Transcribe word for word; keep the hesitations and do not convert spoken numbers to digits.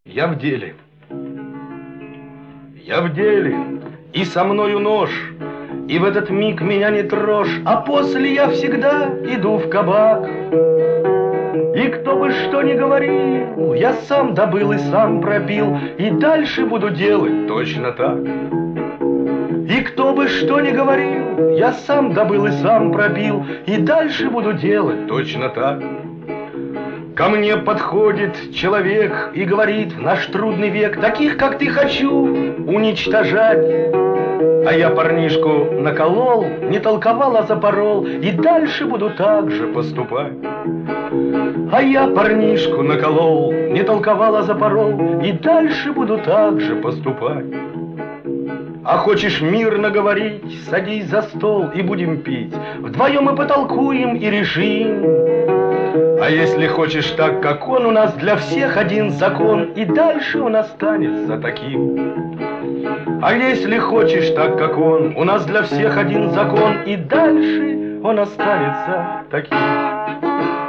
Я в деле. Я в деле, и со мною нож, и в этот миг меня не трожь, а после я всегда иду в кабак. И кто бы что ни говорил, я сам добыл и сам пропил, и дальше буду делать точно так. И кто бы что ни говорил, я сам добыл и сам пропил, и дальше буду делать точно так. Ко мне подходит человек и говорит: в наш трудный век таких, как ты, хочу уничтожать. А я парнишку наколол, не толковал, а запорол, и дальше буду так же поступать. А я парнишку наколол, не толковал, а запорол, и дальше буду так же поступать. А хочешь мирно говорить, садись за стол и будем пить, вдвоем мы потолкуем и решим. А если хочешь так, как он, у нас для всех один закон, и дальше он останется таким. А если хочешь так, как он, у нас для всех один закон, и дальше он останется таким.